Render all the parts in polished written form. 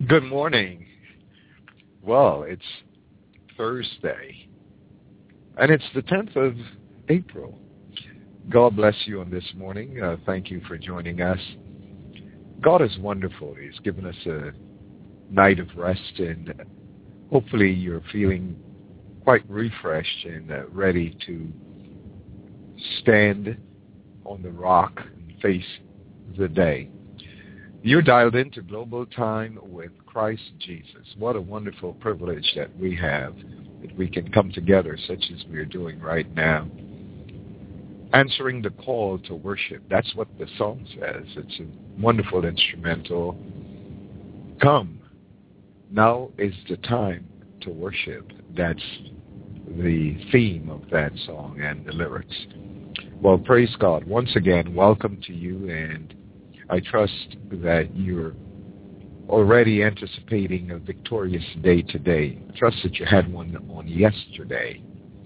Good morning. Well, it's Thursday, and it's the 10th of April. God bless you on this morning. Thank you for joining us. God is wonderful. He's given us a night of rest, and hopefully you're feeling quite refreshed and ready to stand on the rock and face the day. You're dialed into Global Time with Christ Jesus. What a wonderful privilege that we have, that we can come together such as we're doing right now. Answering the call to worship. That's what the song says. It's a wonderful instrumental. Come, now is the time to worship. That's the theme of that song and the lyrics. Well, praise God. Once again, welcome to you, and I trust that you're already anticipating a victorious day today. I trust that you had one on yesterday.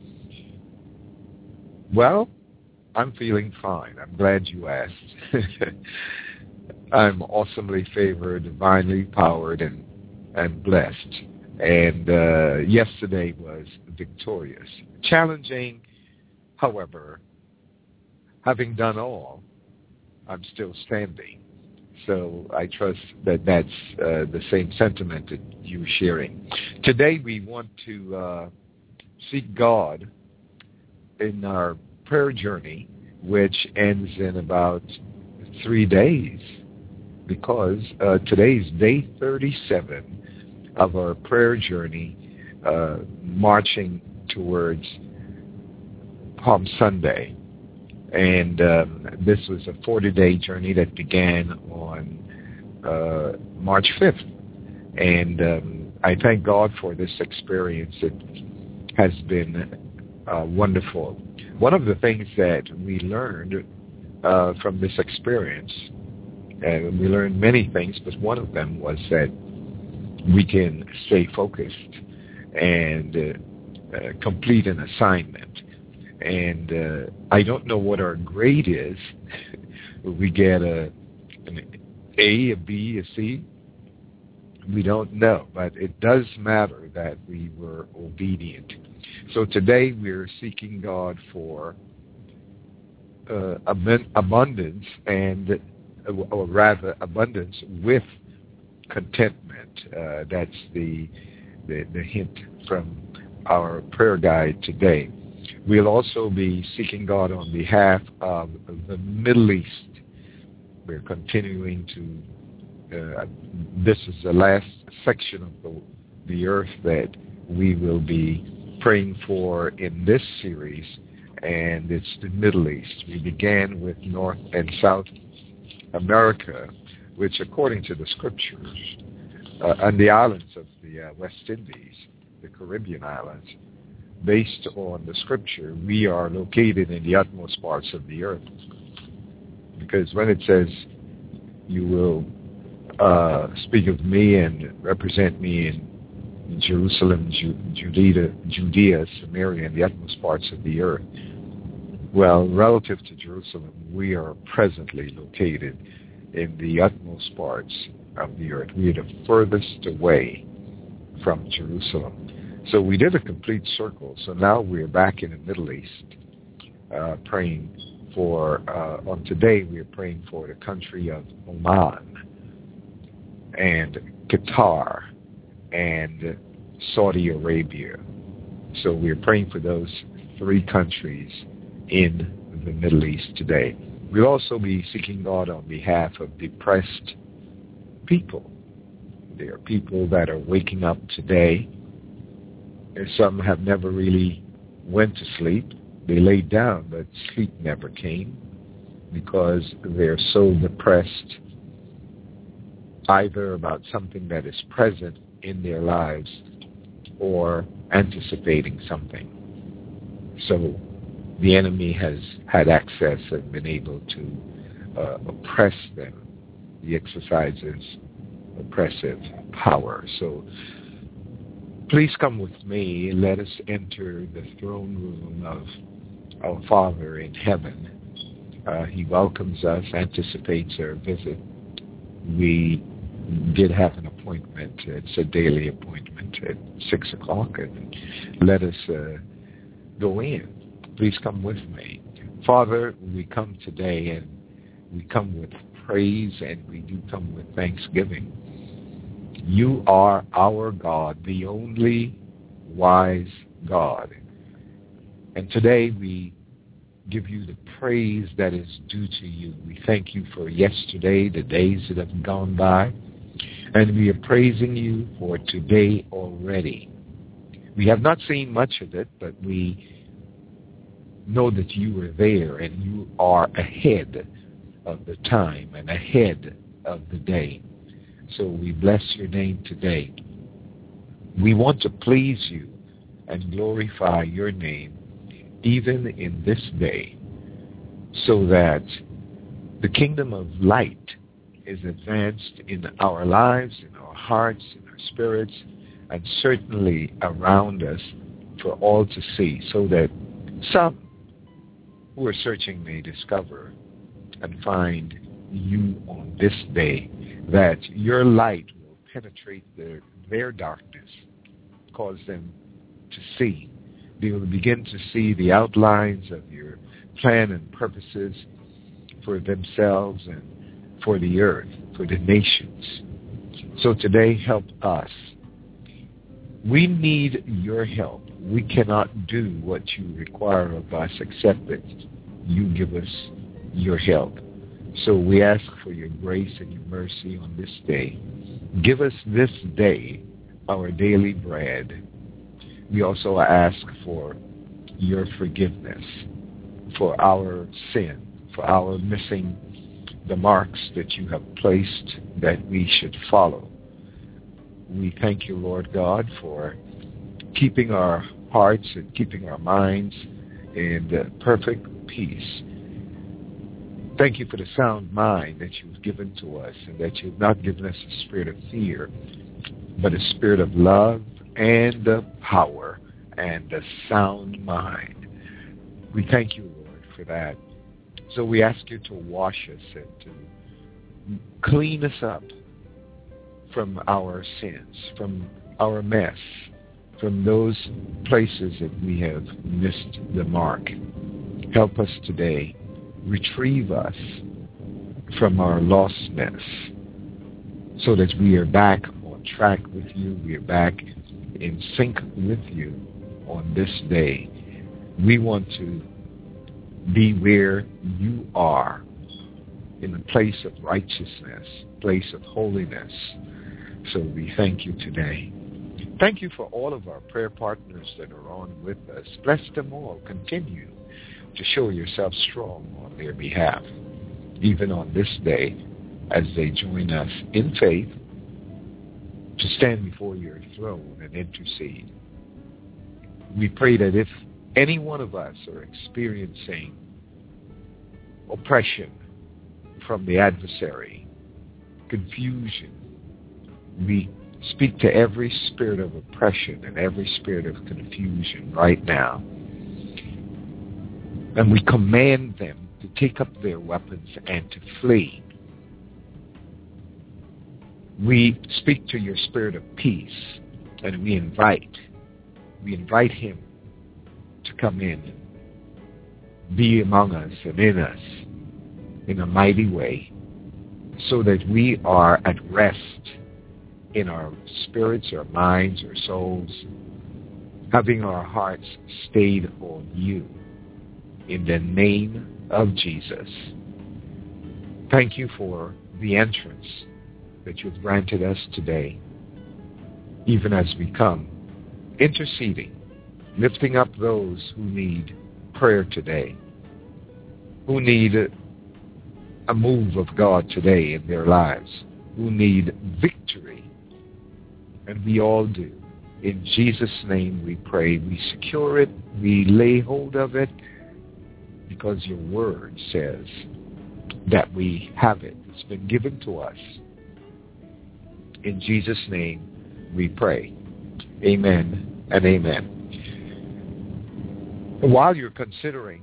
Well, I'm feeling fine. I'm glad you asked. I'm awesomely favored, divinely powered, and blessed. And yesterday was victorious. Challenging, however, having done all, I'm still standing. So I trust that that's the same sentiment that you're sharing. Today we want to seek God in our prayer journey, which ends in about 3 days, because today's day 37 of our prayer journey, marching towards Palm Sunday. And this was a 40-day journey that began on March 5th. And I thank God for this experience. It has been wonderful. One of the things that we learned from this experience, and we learned many things, but one of them was that we can stay focused and complete an assignment. And I don't know what our grade is. We get an A, a B, a C. We don't know, but it does matter that we were obedient. So today we're seeking God for abundance, and or rather abundance with contentment. That's the hint from our prayer guide today. We'll also be seeking God on behalf of the Middle East. We're continuing to, this is the last section of the earth that we will be praying for in this series, and it's the Middle East. We began with North and South America, which according to the scriptures, and the islands of the West Indies, the Caribbean islands, based on the scripture, we are located in the utmost parts of the earth. Because when it says, you will speak of me and represent me in Jerusalem, Judea, Samaria, and the utmost parts of the earth, well, relative to Jerusalem, we are presently located in the utmost parts of the earth. We are the furthest away from Jerusalem. So we did a complete circle. So now we're back in the Middle East, praying for, on today we're praying for the country of Oman and Qatar and Saudi Arabia. So we're praying for those 3 countries in the Middle East today. We'll also be seeking God on behalf of depressed people. There are people that are waking up today. And some have never really went to sleep. They laid down, but sleep never came because they're so depressed either about something that is present in their lives or anticipating something. So the enemy has had access and been able to oppress them. He exercises oppressive power. So please come with me. Let us enter the throne room of our Father in heaven. He welcomes us, anticipates our visit. We did have an appointment appointment. It's a daily appointment at 6 o'clock, and let us go in. Please come with me. Father, we come today, and we come with praise, and we do come with thanksgiving. You are our God, the only wise God. And today we give you the praise that is due to you. We thank you for yesterday, the days that have gone by, and we are praising you for today already. We have not seen much of it, but we know that you are there and you are ahead of the time and ahead of the day. So we bless your name today. We want to please you and glorify your name even in this day, so that the kingdom of light is advanced in our lives, in our hearts, in our spirits, and certainly around us for all to see, so that some who are searching may discover and find you on this day, that your light will penetrate their darkness, cause them to see. They will begin to see the outlines of your plan and purposes for themselves and for the earth, for the nations. So today, help us. We need your help. We cannot do what you require of us except that you give us your help. So we ask for your grace and your mercy on this day. Give us this day our daily bread. We also ask for your forgiveness for our sin, for our missing the marks that you have placed that we should follow. We thank you, Lord God, for keeping our hearts and keeping our minds in perfect peace. Thank you for the sound mind that you've given to us, and that you've not given us a spirit of fear, but a spirit of love and of power and a sound mind. We thank you, Lord, for that. So we ask you to wash us and to clean us up from our sins, from our mess, from those places that we have missed the mark. Help us today. Retrieve us from our lostness so that we are back on track with you. We are back in sync with you on this day. We want to be where you are, in a place of righteousness, place of holiness. So we thank you today. Thank you for all of our prayer partners that are on with us. Bless them all. Continue to show yourself strong on their behalf, even on this day, as they join us in faith to stand before your throne and intercede. We pray that if any one of us are experiencing oppression from the adversary, confusion, we speak to every spirit of oppression and every spirit of confusion right now. And we command them to take up their weapons and to flee. We speak to your spirit of peace, and we invite him to come in, be among us and in us in a mighty way, so that we are at rest in our spirits, our minds, our souls, having our hearts stayed on you. In the name of Jesus. Thank you for the entrance that you've granted us today, even as we come, interceding, lifting up those who need prayer today, who need a move of God today in their lives, who need victory. And we all do. In Jesus' name we pray. We secure it. We lay hold of it, because your word says that we have it. It's been given to us. In Jesus' name we pray. Amen and amen. While you're considering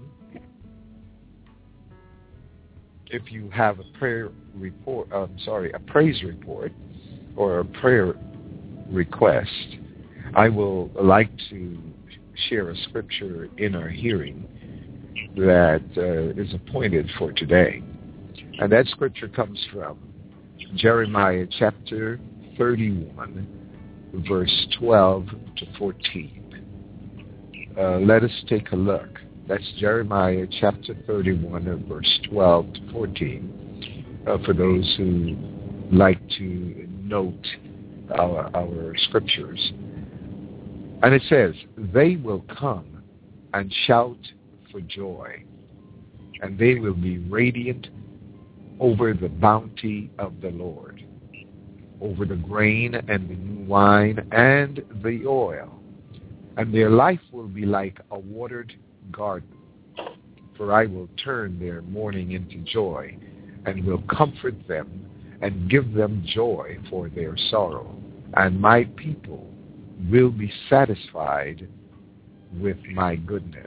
if you have a praise report, or a prayer request, I will like to share a scripture in our hearing that is appointed for today. And that scripture comes from Jeremiah chapter 31, verse 12 to 14. Let us take a look. That's Jeremiah chapter 31, verse 12 to 14, for those who like to note our scriptures. And it says, "They will come and shout for joy, and they will be radiant over the bounty of the Lord, over the grain and the new wine and the oil. And their life will be like a watered garden. For I will turn their mourning into joy, and will comfort them and give them joy for their sorrow. And my people will be satisfied with my goodness."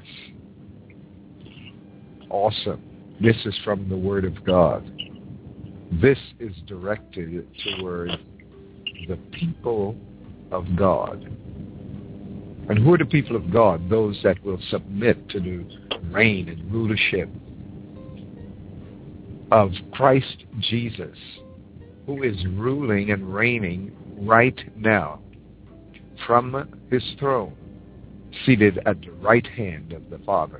Awesome. This is from the Word of God. This is directed toward the people of God. And who are the people of God? Those that will submit to the reign and rulership of Christ Jesus, who is ruling and reigning right now from his throne, seated at the right hand of the Father.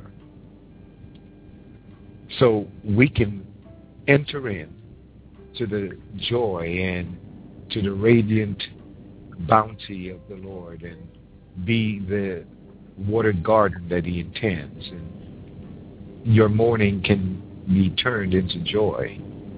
So we can enter in to the joy and to the radiant bounty of the Lord and be the watered garden that he intends. And your mourning can be turned into joy,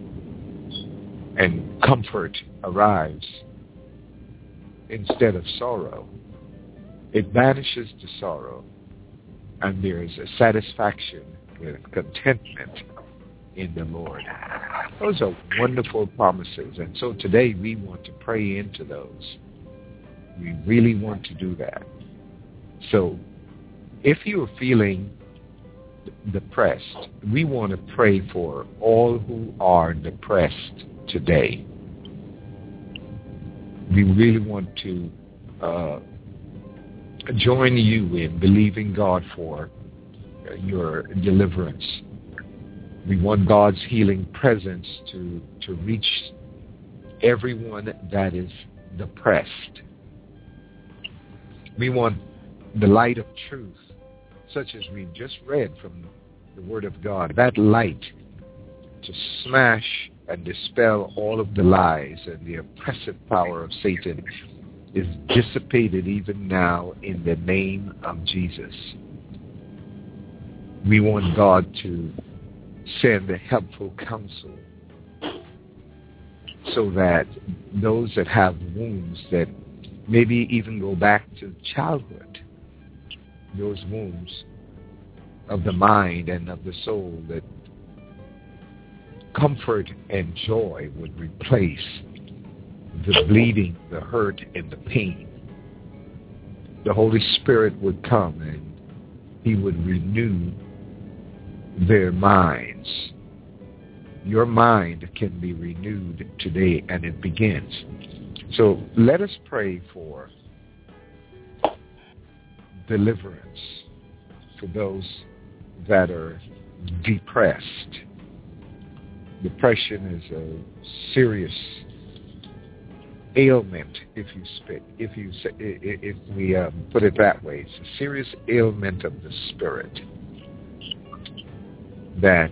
and comfort arrives instead of sorrow. It banishes the sorrow, and there is a satisfaction with contentment in the Lord. Those are wonderful promises, and so today we want to pray into those. We really want to do that. So if you're feeling depressed, we want to pray for all who are depressed today. We really want to join you in believing God for your deliverance. We want God's healing presence to reach everyone that is depressed. We want the light of truth, such as we've just read from the Word of God, that light to smash and dispel all of the lies and the oppressive power of Satan is dissipated even now in the name of Jesus. We want God to send a helpful counsel so that those that have wounds that maybe even go back to childhood, those wounds of the mind and of the soul, that comfort and joy would replace the bleeding, the hurt, and the pain. The Holy Spirit would come and he would renew their minds. Your mind can be renewed today, and it begins. So let us pray for deliverance for those that are depressed. Depression is a serious ailment, if we put it that way. It's a serious ailment of the spirit that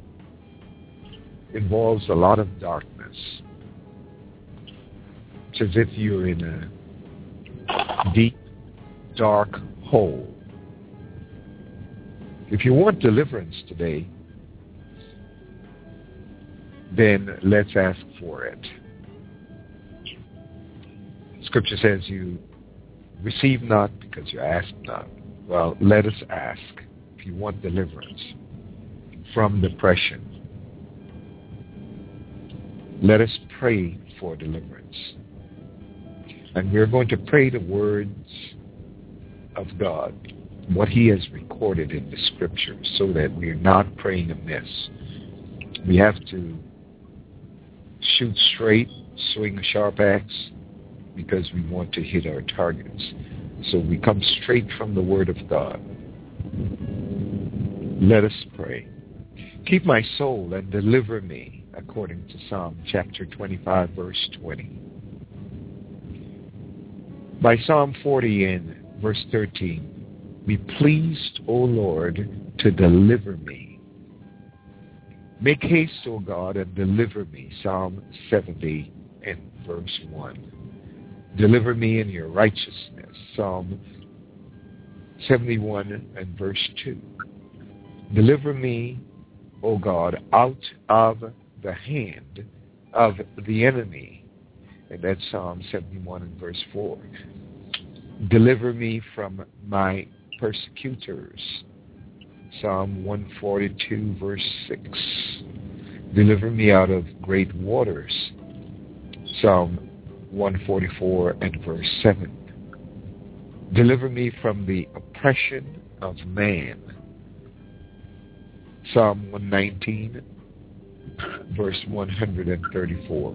involves a lot of darkness. It's as if you're in a deep, dark hole. If you want deliverance today, then let's ask for it. Scripture says you receive not because you ask not. Well, let us ask if you want deliverance from depression. Let us pray for deliverance. And we're going to pray the words of God, what he has recorded in the Scriptures, so that we're not praying amiss. We have to shoot straight swing a sharp axe because we want to hit our targets. So we come straight from the Word of God. Let us pray. Keep my soul and deliver me, according to Psalm chapter 25, verse 20. By Psalm 40 and verse 13, be pleased, O Lord, to deliver me. Make haste, O God, and deliver me, Psalm 70 and verse 1. Deliver me in your righteousness, Psalm 71 and verse 2. Deliver me, O God, out of the hand of the enemy. And that's Psalm 71 and verse 4. Deliver me from my persecutors. Psalm 142 verse 6. Deliver me out of great waters. Psalm 144 and verse 7. Deliver me from the oppression of man. Psalm 119 verse 134.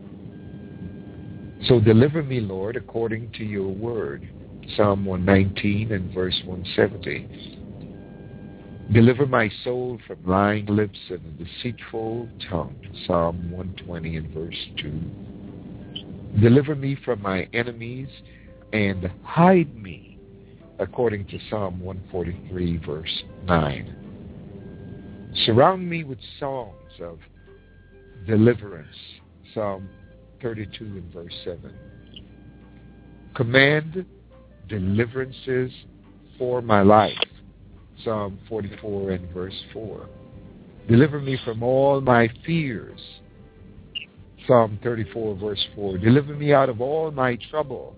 So deliver me, Lord, according to your word. Psalm 119 and verse 170. Deliver my soul from lying lips and a deceitful tongue. Psalm 120 and verse 2. Deliver me from my enemies and hide me, according to Psalm 143 verse 9. Surround me with songs of deliverance. Psalm 32 and verse 7. Command deliverances for my life. Psalm 44 and verse 4. Deliver me from all my fears. Psalm 34 verse 4. Deliver me out of all my trouble.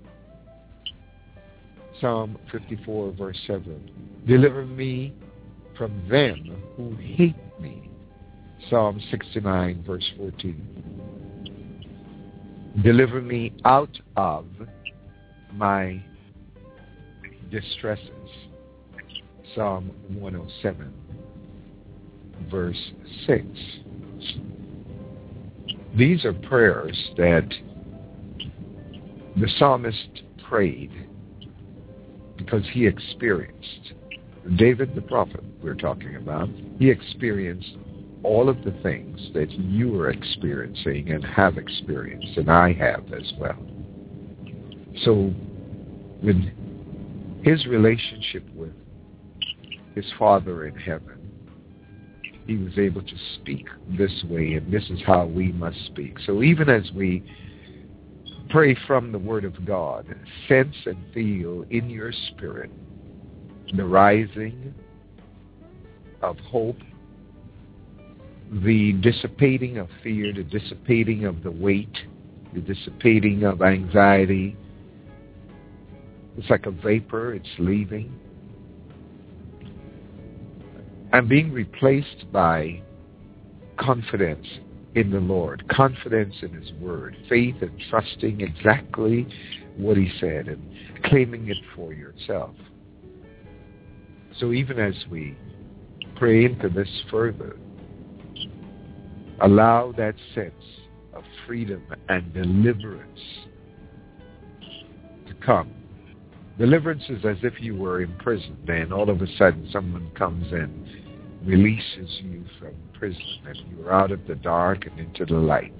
Psalm 54 verse 7. Deliver me from them who hate me. Psalm 69 verse 14. Deliver me out of my distresses. Psalm 107 verse 6. These are prayers that the psalmist prayed because he experienced, David the prophet we're talking about, he experienced all of the things that you are experiencing and have experienced, and I have as well. So with his relationship with his Father in heaven, he was able to speak this way, and this is how we must speak. So even as we pray from the Word of God, sense and feel in your spirit the rising of hope, the dissipating of fear, the dissipating of the weight, the dissipating of anxiety. It's like a vapor, it's leaving. And being replaced by confidence in the Lord, confidence in His Word, faith and trusting exactly what He said and claiming it for yourself. So even as we pray into this further, allow that sense of freedom and deliverance to come. Deliverance is as if you were imprisoned and all of a sudden someone comes and releases you from prison and you're out of the dark and into the light.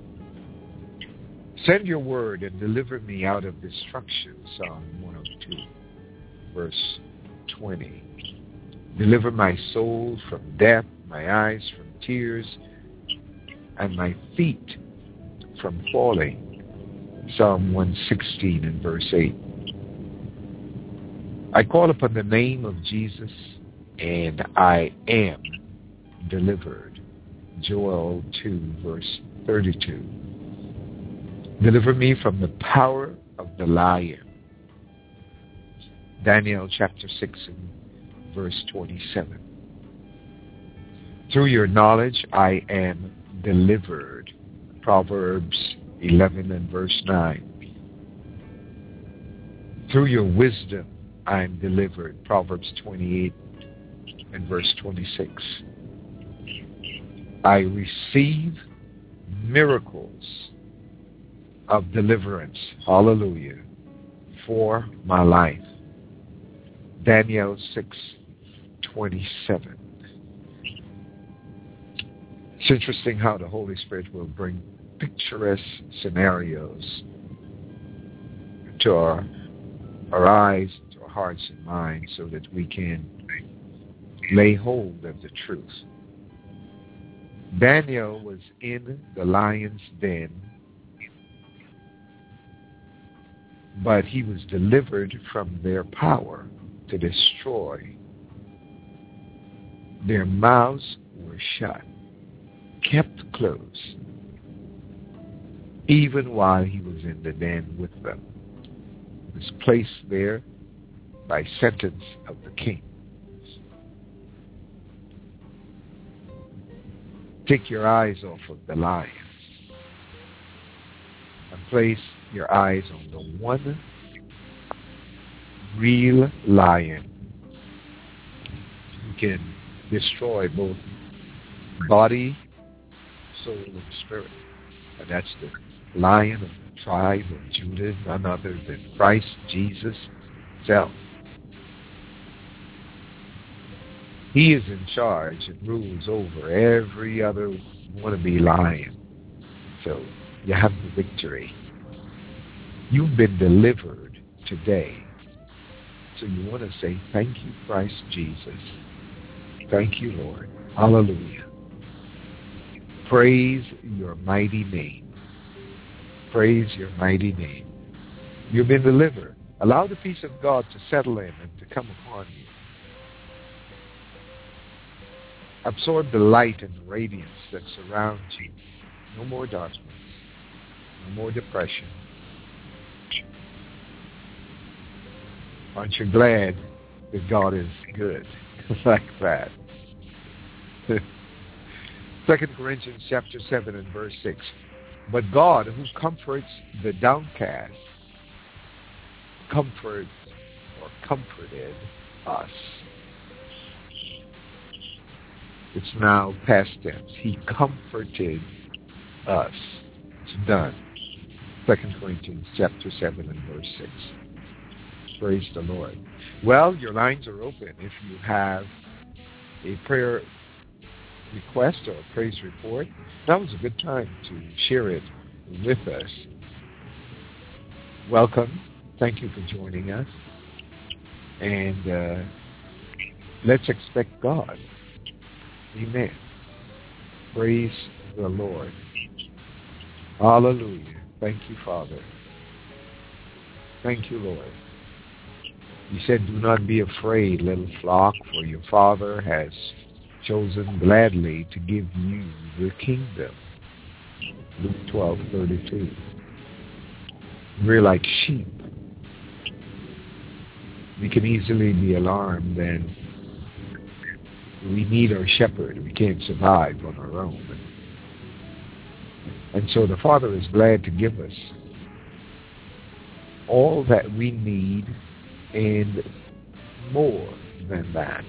Send your word and deliver me out of destruction, Psalm 102, verse 20. Deliver my soul from death, my eyes from tears, and my feet from falling, Psalm 116 and verse 8. I call upon the name of Jesus, and I am delivered, Joel 2, verse 32. Deliver me from the power of the lion, Daniel chapter 6 and verse 27. Through your knowledge I am delivered, Proverbs 11 and verse 9. Through your wisdom I am delivered, Proverbs 28 and verse 26. I receive miracles of deliverance, hallelujah, for my life. Daniel 6:27. It's interesting how the Holy Spirit will bring picturesque scenarios to our eyes, to our hearts and minds, so that we can lay hold of the truth. Daniel was in the lion's den, but he was delivered from their power to destroy. Their mouths were shut, kept closed, even while he was in the den with them. He was placed there by sentence of the king. Take your eyes off of the lion and place your eyes on the one real lion who can destroy both body, soul, and spirit. And that's the Lion of the tribe of Judah, none other than Christ Jesus himself. He is in charge and rules over every other wannabe lion. So you have the victory. You've been delivered today. So you want to say, thank you, Christ Jesus. Thank you, Lord. Hallelujah. Praise your mighty name. Praise your mighty name. You've been delivered. Allow the peace of God to settle in and to come upon you. Absorb the light and the radiance that surrounds you. No more darkness. No more depression. Aren't you glad that God is good like that? 2 Corinthians chapter 7 and verse 6. But God, who comforts the downcast, comforted us. It's now past tense. He comforted us. It's done. 2 Corinthians chapter 7 and verse 6. Praise the Lord. Well, your lines are open. If you have a prayer request or a praise report, that was a good time to share it with us. Welcome. Thank you for joining us. And let's expect God. Amen. Praise the Lord. Hallelujah. Thank you, Father. Thank you, Lord. You said, do not be afraid, little flock, for your Father has chosen gladly to give you the kingdom. Luke 12:32. We're like sheep. We can easily be alarmed, and we need our shepherd. We can't survive on our own. And so the Father is glad to give us all that we need and more than that.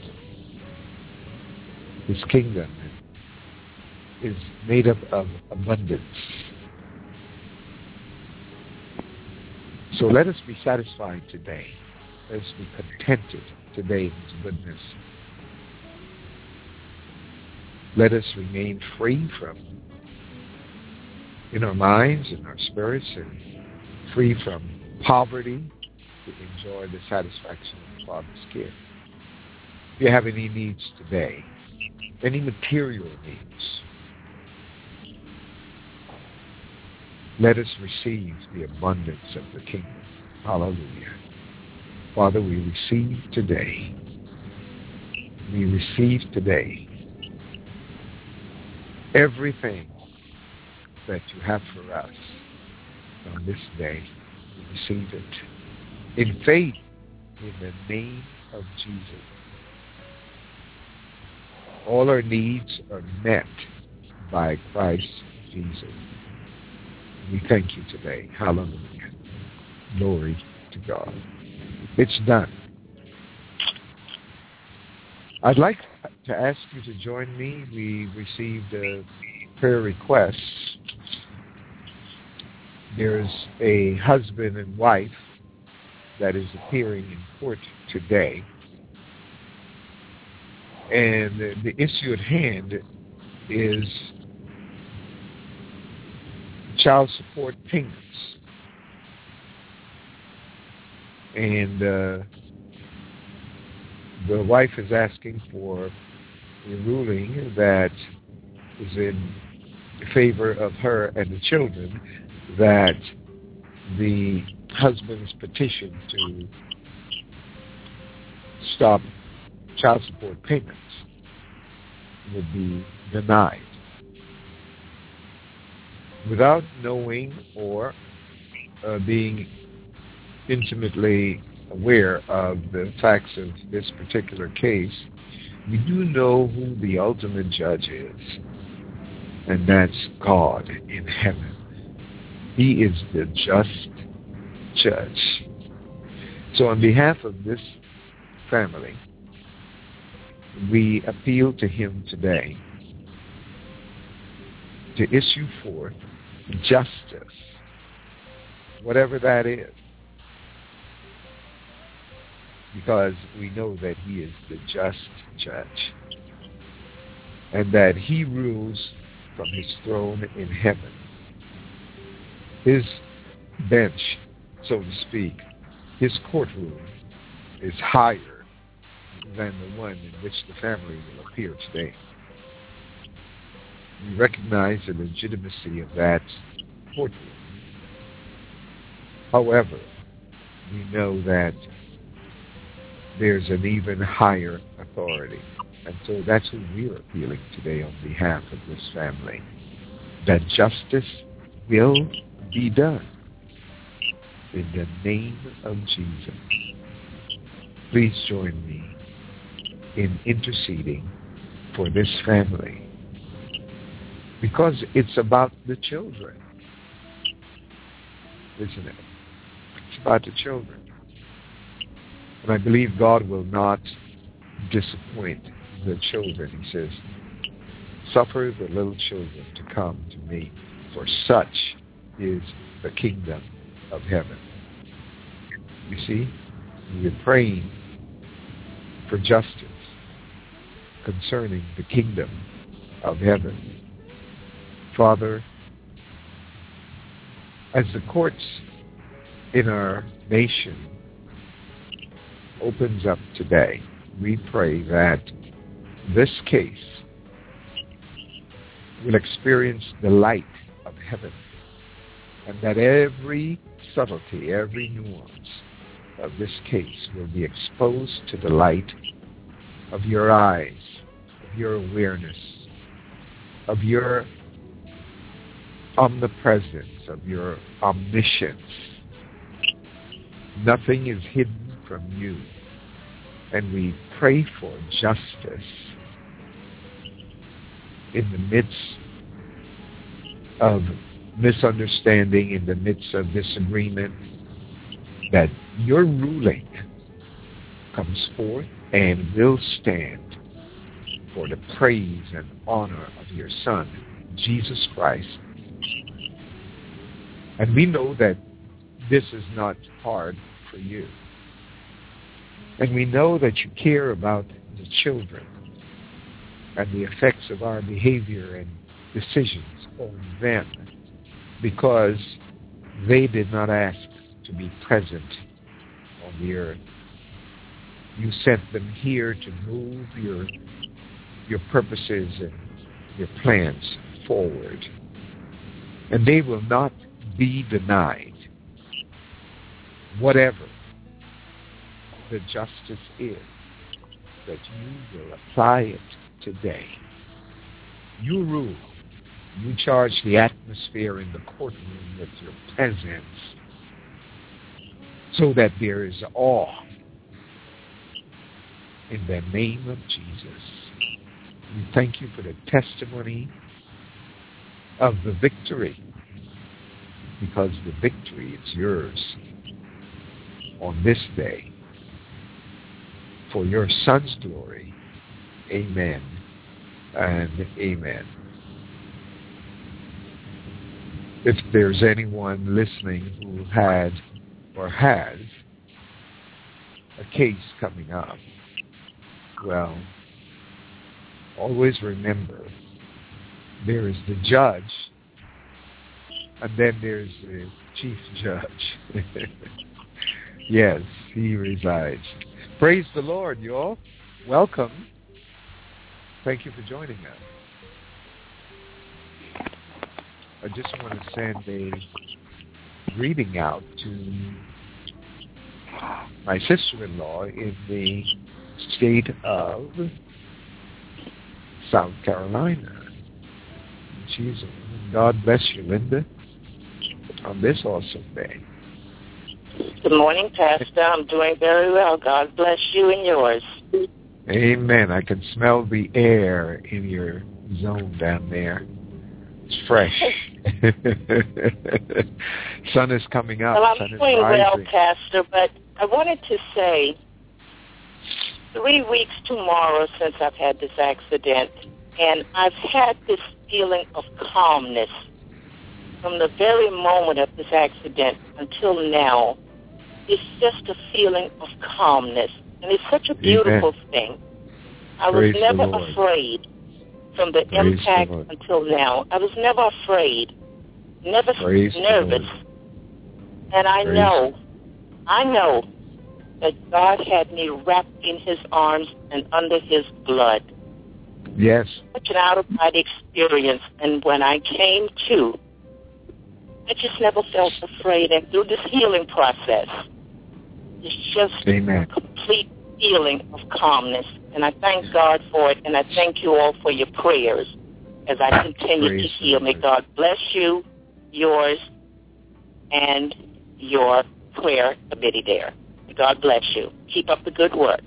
His kingdom is made up of abundance. So let us be satisfied today. Let us be contented today in His goodness. Let us remain free from, in our minds and our spirits, and free from poverty to enjoy the satisfaction of the Father's care. If you have any needs today, any material needs, let us receive the abundance of the kingdom. Hallelujah. Father, we receive today. We receive today everything that you have for us on this day. We receive it in faith in the name of Jesus. All our needs are met by Christ Jesus. We thank you today. Hallelujah. Glory to God. It's done. I'd like to ask you to join me. We received a prayer request There's a husband and wife that is appearing in court today. And the issue at hand is child support payments. And the wife is asking for a ruling that is in favor of her and the children, that the husband's petition to stop child support payments would be denied. Without knowing or being intimately aware of the facts of this particular case, we do know who the ultimate judge is, and that's God in heaven. He is the just judge. So on behalf of this family, we appeal to him today to issue forth justice, whatever that is, because we know that he is the just judge and that he rules from his throne in heaven. His bench, so to speak, his courtroom is higher than the one in which the family will appear today. We recognize the legitimacy of that courtroom. However, we know that there's an even higher authority. And so that's who we're appealing today on behalf of this family, that justice will be done in the name of Jesus. Please join me in interceding for this family, because it's about the children, isn't it? It's about the children. And I believe God will not disappoint the children. He says, suffer the little children to come to me, for such is the kingdom of heaven. You see, we're praying for justice concerning the kingdom of heaven. Father, as the courts in our nation opens up today, we pray that this case will experience the light of heaven, and that every subtlety, every nuance of this case will be exposed to the light of your eyes, of your awareness, of your omnipresence, of your omniscience. Nothing is hidden from you. And we pray for justice in the midst of misunderstanding, in the midst of disagreement, that your ruling comes forth and will stand for the praise and honor of your Son, Jesus Christ. And we know that this is not hard for you. And we know that you care about the children and the effects of our behavior and decisions on them, because they did not ask to be present on the earth. You sent them here to move your purposes and your plans forward. And they will not be denied, whatever the justice is, that you will apply it today. You rule. You charge the atmosphere in the courtroom with your presence, so that there is awe in the name of Jesus. We thank you for the testimony of the victory, because the victory is yours on this day, for your Son's glory. Amen and amen. if there's anyone listening who had or has a case coming up, well, always remember there is the judge, and then there's the chief judge. Yes, he resides. Praise the Lord, you all. Welcome. Thank you for joining us. I just want to send a greeting out to my sister-in-law in the state of South Carolina. God bless you, Linda, on this awesome day. Good morning, Pastor. I'm doing very well. God bless you and yours. Amen. I can smell the air in your zone down there. It's fresh. Sun is coming up. Well, I'm Sun is doing rising. well, Pastor, but I wanted to say 3 weeks tomorrow since I've had this accident, and I've had this feeling of calmness from the very moment of this accident until now. It's just a feeling of calmness, and it's such a beautiful thing. I was never afraid from the impact until now. I was never afraid, never nervous. And I know that God had me wrapped in his arms and under his blood. Yes. Such an out-of-body experience. And when I came to, I just never felt afraid. And through this healing process, it's just a complete feeling of calmness. And I thank God for it, and I thank you all for your prayers as I continue to heal. May God bless you, yours, and your prayer committee there. May God bless you. Keep up the good work.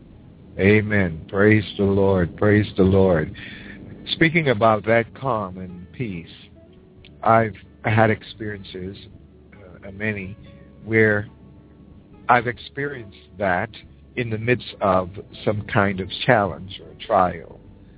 Amen. Praise the Lord. Praise the Lord. Speaking about that calm and peace, I've had experiences, many, where I've experienced that in the midst of some kind of challenge or trial.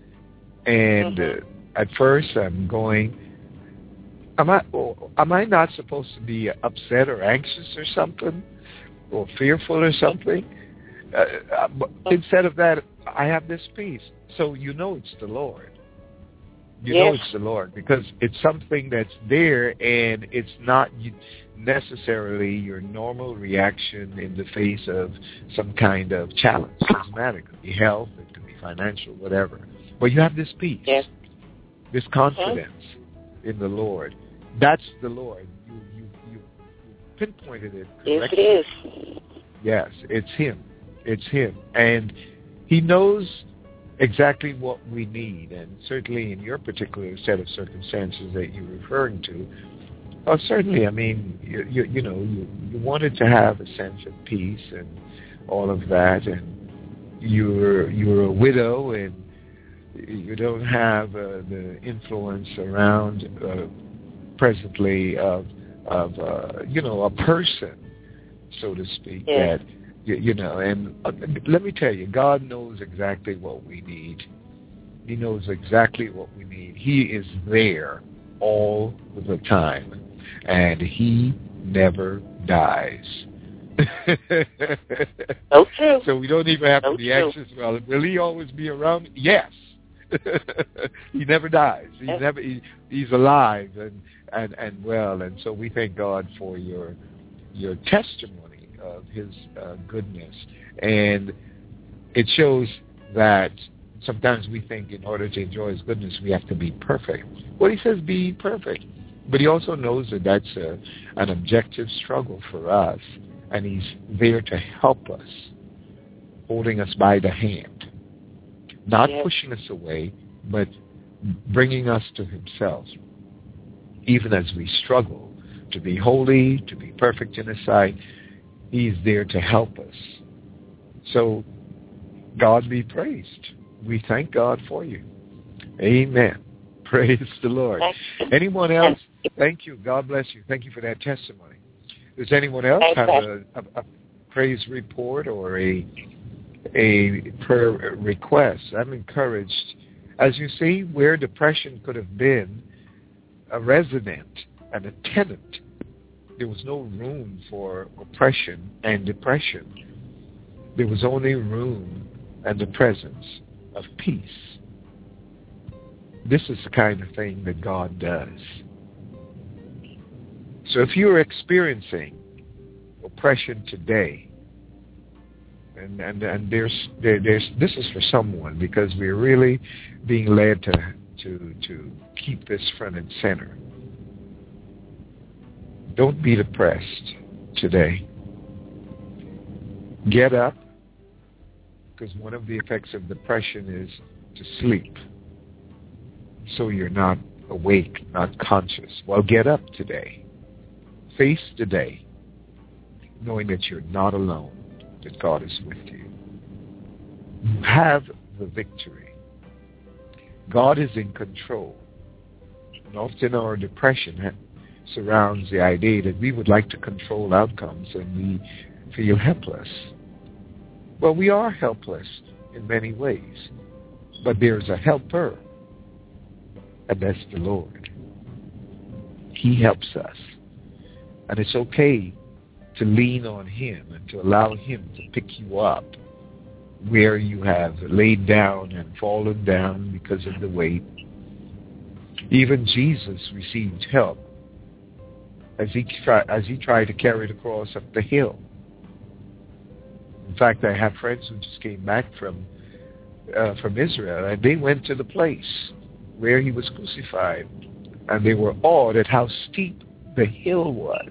And at first I'm going, am I not supposed to be upset or anxious or something, or fearful or something? Instead of that, I have this peace. So you know it's the Lord. You know it's the Lord, because it's something that's there, and it's not necessarily your normal reaction in the face of some kind of challenge. It doesn't matter. It could be health, it could be financial, whatever. But you have this peace, this confidence in the Lord. That's the Lord. You pinpointed it correctly. Yes, it is. Yes, it's him. It's him. And he knows exactly what we need, and certainly in your particular set of circumstances that you're referring to, certainly, I mean, you wanted to have a sense of peace and all of that, and you're a widow, and you don't have the influence around presently of a person, so to speak, that and let me tell you, God knows exactly what we need. He knows exactly what we need. He is there all the time, and he never dies. So true. So we don't even have to be anxious. Well, will he always be around? Yes. He never dies. He's alive and well, and so we thank God for your testimony of his goodness. And it shows that sometimes we think in order to enjoy his goodness we have to be perfect. Well, he says be perfect, but he also knows that that's an objective struggle for us, and he's there to help us, holding us by the hand, not pushing us away, but bringing us to himself, even as we struggle to be holy, to be perfect in his sight. He's there to help us. So God be praised. We thank God for you. Amen. Praise the Lord. Anyone else? Thank you. God bless you. Thank you for that testimony. Does anyone else have a praise report or a prayer request? I'm encouraged. As you see, where depression could have been a resident and a tenant. There was no room for oppression and depression. There was only room and the presence of peace. This is the kind of thing that God does. So if you're experiencing oppression today, and this is for someone, because we're really being led to keep this front and center. Don't be depressed today. Get up, because one of the effects of depression is to sleep. So you're not awake, not conscious. Well, get up today. Face the day, knowing that you're not alone, that God is with you. You have the victory. God is in control. And often our depression surrounds the idea that we would like to control outcomes and we feel helpless. Well, we are helpless in many ways, but there's a helper, and that's the Lord. He helps us. And it's okay to lean on Him and to allow Him to pick you up where you have laid down and fallen down because of the weight. Even Jesus received help as he tried to carry the cross up the hill. In fact, I have friends who just came back from Israel, and they went to the place where He was crucified, and they were awed at how steep the hill was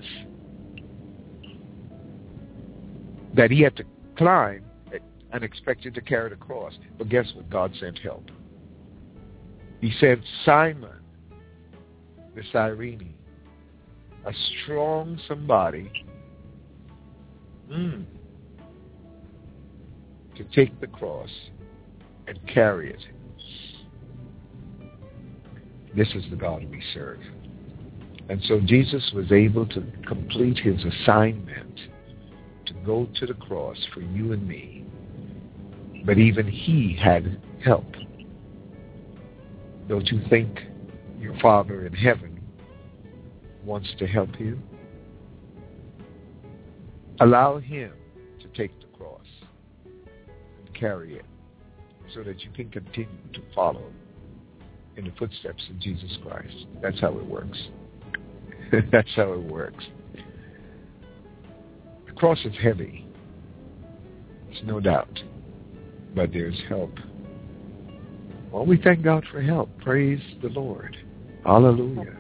that He had to climb and expected to carry the cross. But guess what? God sent help. He sent Simon the Cyrene, a strong somebody, to take the cross and carry it. This is the God we serve. And so Jesus was able to complete His assignment to go to the cross for you and me. But even He had help. Don't you think your Father in heaven wants to help you? Allow Him to take the cross and carry it so that you can continue to follow in the footsteps of Jesus Christ. That's how it works. That's how it works. The cross is heavy. There's no doubt. But there's help. Well, we thank God for help. Praise the Lord. Hallelujah.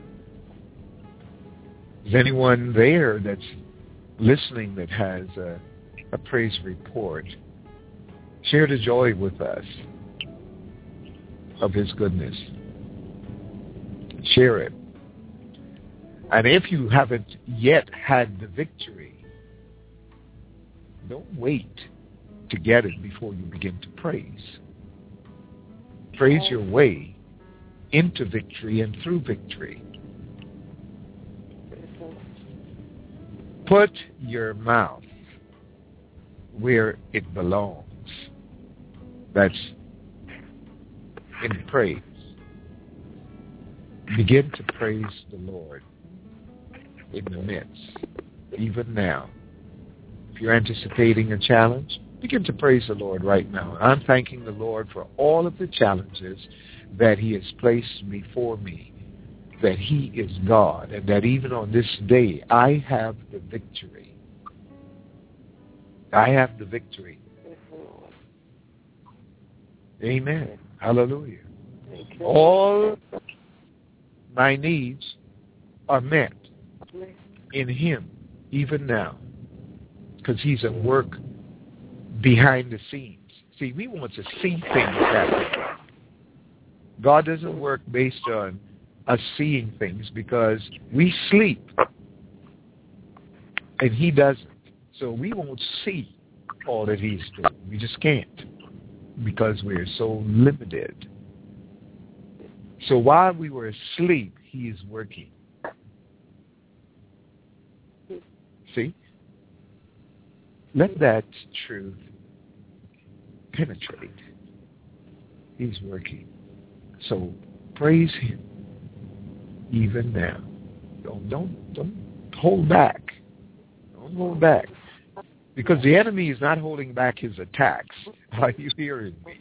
Is anyone there that's listening that has a praise report? Share the joy with us of His goodness. Share it. And if you haven't yet had the victory, don't wait to get it before you begin to praise. Praise your way into victory and through victory. Put your mouth where it belongs. That's in praise. Begin to praise the Lord in the midst, even now. If you're anticipating a challenge, begin to praise the Lord right now. I'm thanking the Lord for all of the challenges that He has placed before me, that He is God, and that even on this day, I have the victory. I have the victory. Amen. Hallelujah. All my needs are met in Him, even now, because He's at work behind the scenes. See, we want to see things happen. God doesn't work based on us seeing things, because we sleep and He doesn't. So we won't see all that He's doing. We just can't, because we're so limited. So while we were asleep, He is working. See? Let that truth penetrate. He's working. So praise Him even now. Don't hold back. Don't hold back. Because the enemy is not holding back his attacks. Are you hearing me?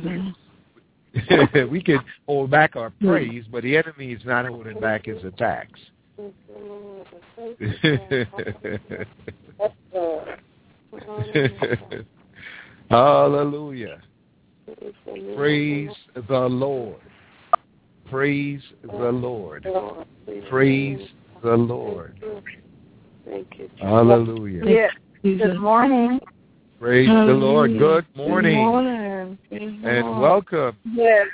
We can hold back our praise, but the enemy is not holding back his attacks. Hallelujah. Praise the Lord. Praise the Lord. Praise the Lord. Hallelujah. Yes. Good morning. Praise the Lord. Good morning. Good morning. And welcome. Yes.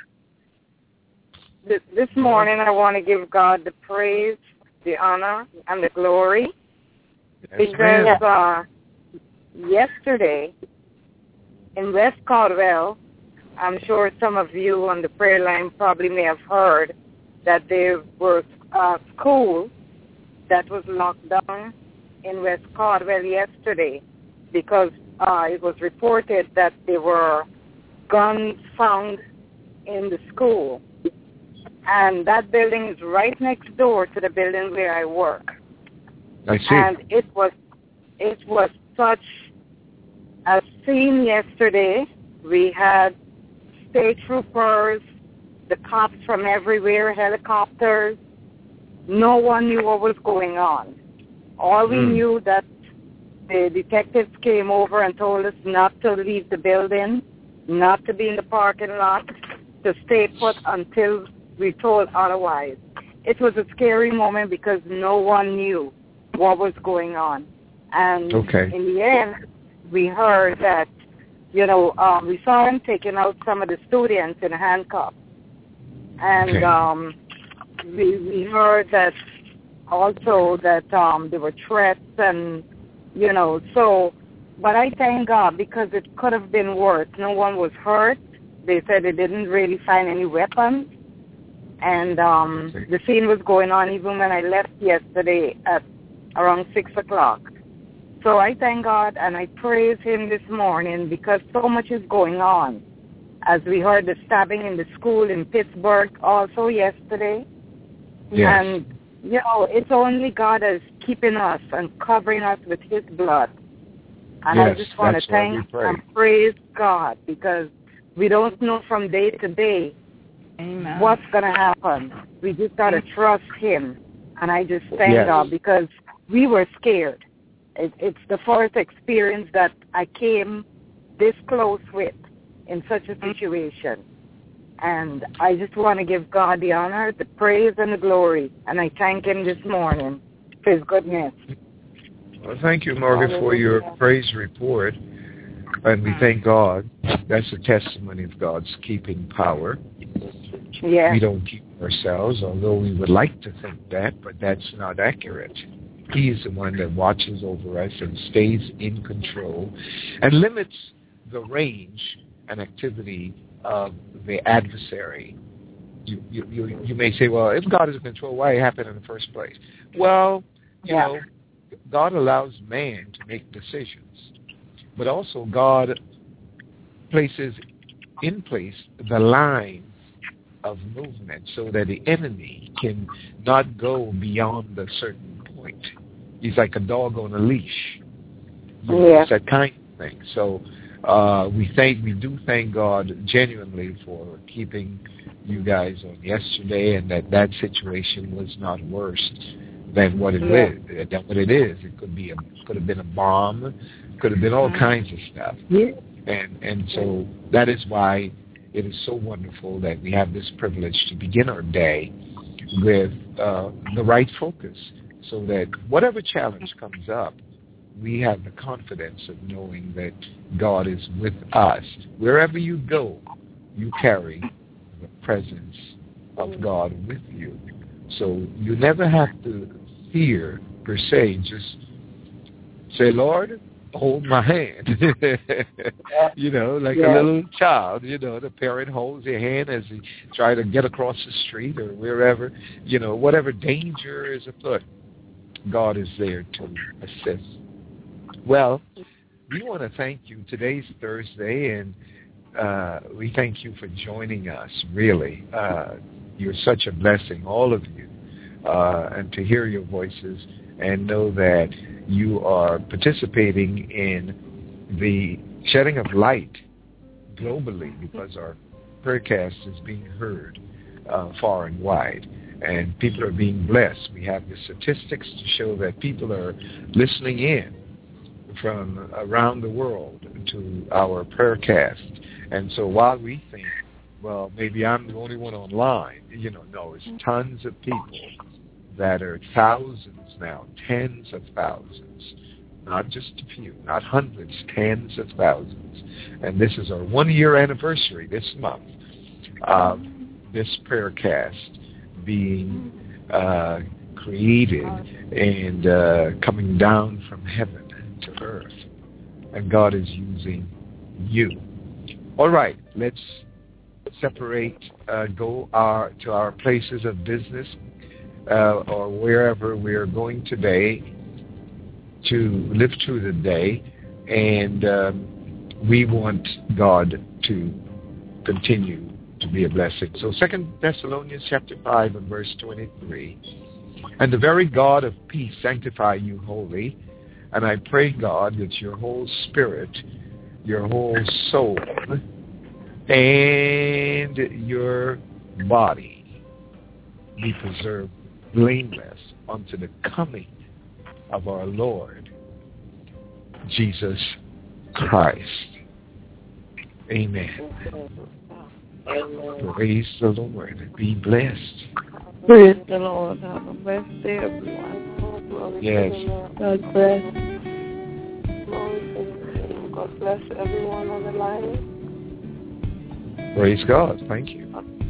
This morning I want to give God the praise, the honor, and the glory. Yes, because yesterday in West Caldwell, I'm sure some of you on the prayer line probably may have heard that there was a school that was locked down in West Caldwell yesterday because it was reported that there were guns found in the school. And that building is right next door to the building where I work. I see. And it was such a scene yesterday. We had state troopers, the cops from everywhere, helicopters. No one knew what was going on. All we knew that the detectives came over and told us not to leave the building, not to be in the parking lot, to stay put until we told otherwise. It was a scary moment because no one knew what was going on. And in the end, we heard that, we saw him taking out some of the students in handcuffs. And we heard that also that there were threats and, but I thank God because it could have been worse. No one was hurt. They said they didn't really find any weapons. And the scene was going on even when I left yesterday at around 6 o'clock. So I thank God and I praise him this morning because so much is going on. As we heard the stabbing in the school in Pittsburgh also yesterday. Yes. And, it's only God that's keeping us and covering us with his blood. And yes, I just want to thank and praise God because we don't know from day to day what's going to happen. We just got to trust him. And I just thank God because we were scared. It's the first experience that I came this close with in such a situation. And I just want to give God the honor, the praise, and the glory. And I thank him this morning for his goodness. Well, thank you, Margaret, for your praise report. And we thank God. That's a testimony of God's keeping power. Yeah. We don't keep ourselves, although we would like to think that, but that's not accurate. He's the one that watches over us and stays in control and limits the range and activity of the adversary. You may say, well, if God is in control, why it happened in the first place? Well, you know, God allows man to make decisions, but also God places in place the lines of movement so that the enemy can not go beyond a certain point. He's like a dog on a leash. It's that kind of thing. So we do thank God genuinely for keeping you guys on yesterday, and that situation was not worse than what it is. It could have been a bomb, could have been all kinds of stuff. Yeah. And so that is why it is so wonderful that we have this privilege to begin our day with the right focus, so that whatever challenge comes up, we have the confidence of knowing that God is with us. Wherever you go, you carry the presence of God with you. So you never have to fear, per se. Just say, Lord, hold my hand. Like a little child, the parent holds your hand as he try to get across the street or wherever, whatever danger is afoot, God is there to assist. Well, we want to thank you. Today's Thursday, and we thank you for joining us, really. You're such a blessing, all of you. and to hear your voices and know that you are participating in the shedding of light globally, because our prayercast is being heard far and wide, and people are being blessed. We have the statistics to show that people are listening in from around the world to our prayercast. And so while we think, well, maybe I'm the only one online, no, it's tons of people that are thousands now, tens of thousands, not just a few, not hundreds, tens of thousands. And this is our 1-year anniversary this month of this prayercast being created and coming down from heaven to earth. And God is using you. All right, let's separate, go to our places of business or wherever we are going today to live through the day, and we want God to continue to be a blessing. So 2 Thessalonians chapter 5 and verse 23, and the very God of peace sanctify you wholly, and I pray, God, that your whole spirit, your whole soul, and your body be preserved blameless unto the coming of our Lord Jesus Christ. Amen. Praise the Lord. Be blessed. Praise the Lord. Have a blessed day, everyone. Yes. God bless. God bless everyone on the line. Praise God. Thank you.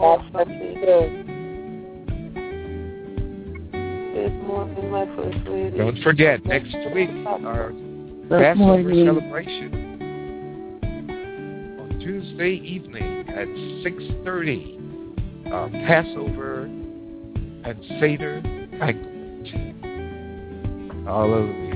Good morning, my first lady. Don't forget, next week, our Passover celebration on Tuesday evening at 6:30. Our Passover and Seder banquet. Hallelujah.